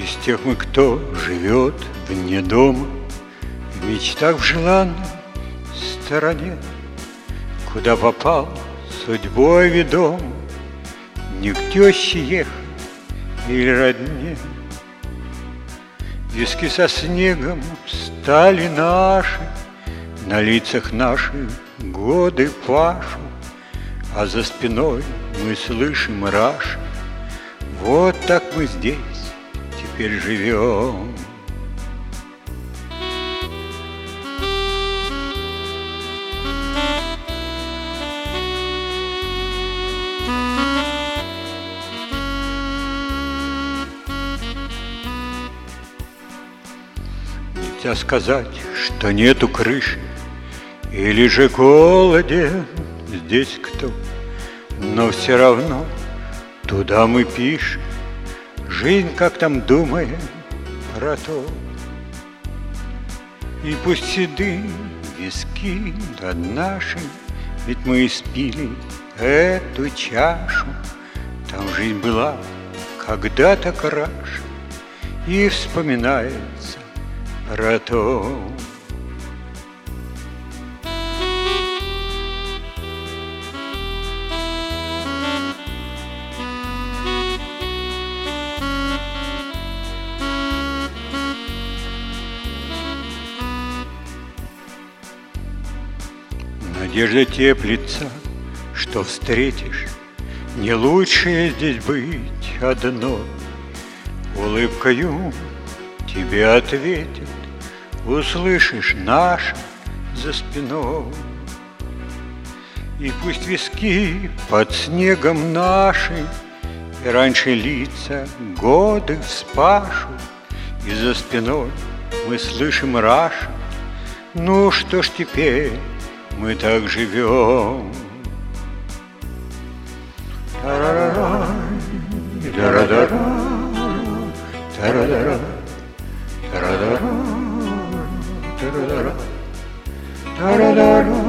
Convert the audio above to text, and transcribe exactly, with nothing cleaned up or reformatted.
Из тех мы, кто живет вне дома, в мечтах в желанной стороне, куда попал судьбой ведом, не к теще ехать или родне. Виски со снегом стали наши, на лицах наших годы пашу, а за спиной мы слышим раши. Вот так мы здесь теперь живем. Нельзя сказать, что нету крыши, или же голоден здесь кто, но все равно туда мы пишем жизнь, как там думаем про то. И пусть седы виски над нашим, ведь мы испили эту чашу. Там жизнь была когда-то краше, и вспоминается про то. Надежда теплится, что встретишь не лучшее здесь быть одной. Улыбкою тебе ответит, услышишь наше за спиной. И пусть виски под снегом наши и раньше лица годы вспашут, и за спиной мы слышим раши. Ну что ж теперь мы так живем. Та-ра-ра-ра, та-ра-ра-ра, та-ра-ра-ра, та-ра-ра-ра, та-ра-ра-ра, та-ра-ра-ра.